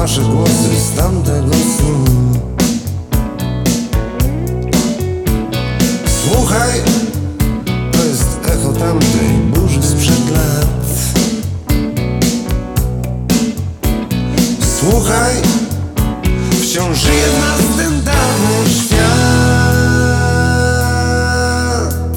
nasze głosy z tamtego snu. Słuchaj, to jest echo tamtej burzy sprzed lat. Słuchaj, wciąż żyje w nas ten